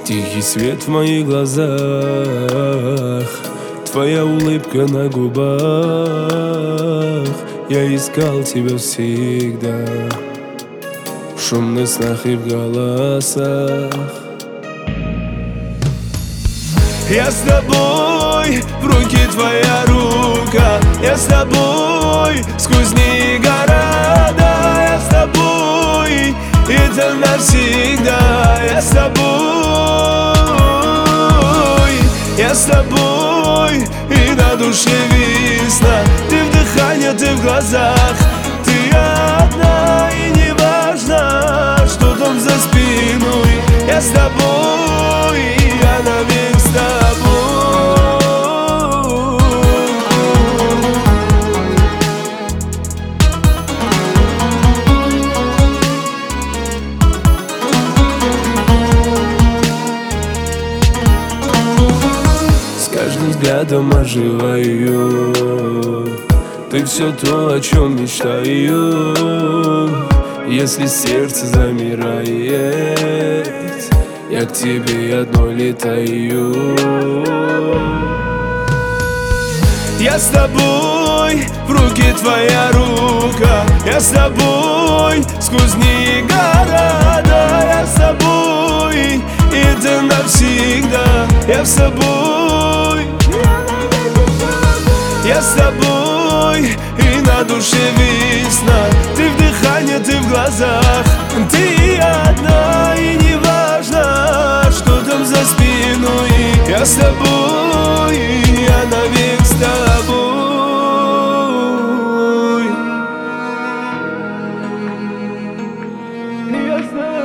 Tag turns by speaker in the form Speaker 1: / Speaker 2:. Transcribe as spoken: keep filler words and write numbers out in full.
Speaker 1: Тихий свет в моих глазах, твоя улыбка на губах. Я искал тебя всегда, в шумных снах и в голосах. Я с тобой, в руке твоя рука. Я с тобой, сквозь дни и города. Я с тобой, это навсегда. Я с тобой, я с тобой, и на душе весна. Ты в дыхании, ты в глазах, ты одна, и не важно, что там за спиной. Я с тобой, я навек с тобой. С каждым взглядом оживаю. Ты все то, о чем мечтаю. Если сердце замирает, я к тебе одной летаю. Я с тобой, в руке твоя рука. Я с тобой, сквозь дни и города. Я с тобой, и это навсегда. Я с тобой, я с тобой, и на душе весна. Ты в дыхании, ты в глазах, ты одна, и не важно, что там за спиной. Я с тобой, я навек с тобой. Я с тобой.